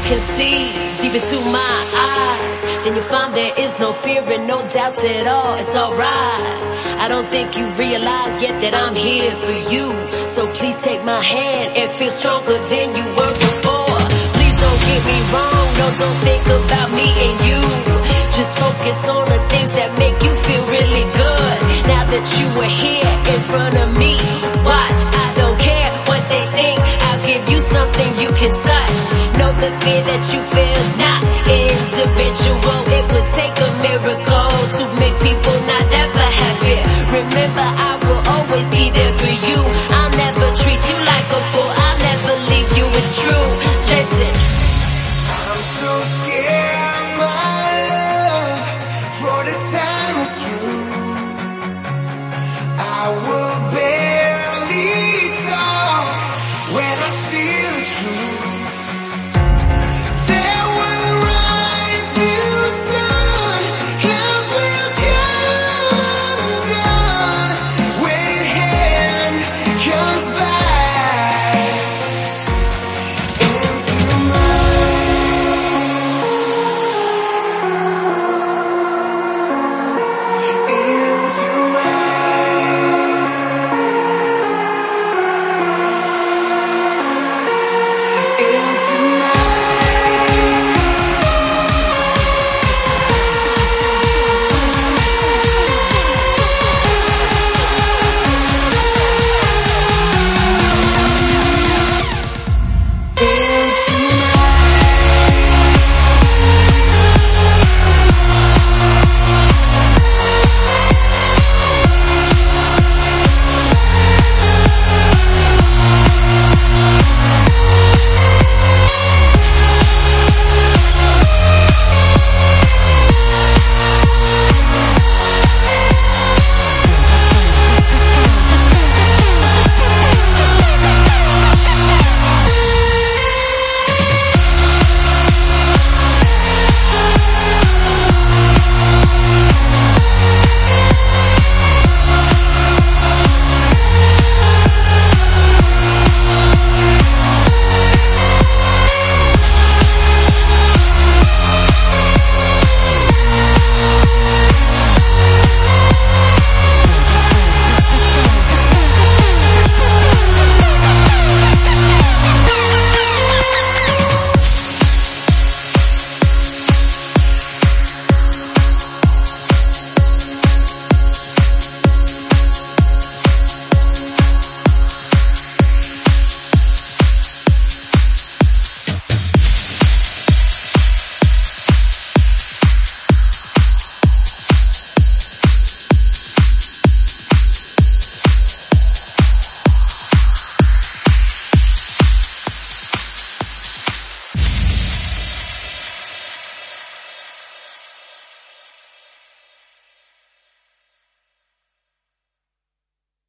can see deep into my eyes, then you'll find there is no fear and no doubts at all. It's alright. I don't think you realize yet that I'm here for you. So please take my hand and feel stronger than you were before. Please don't get me wrong, no, don't think about me and you. Just focus on the things that make you feel really good. Now that you are here in front of me, watch, I don't care what they think. I'll give you something you can touch. Know the fear that you feel is not individual. It would take a miracle to make people not ever have fear. Remember, I will always be there for you. I'll never treat you like a fool. I'll never leave you, it's true.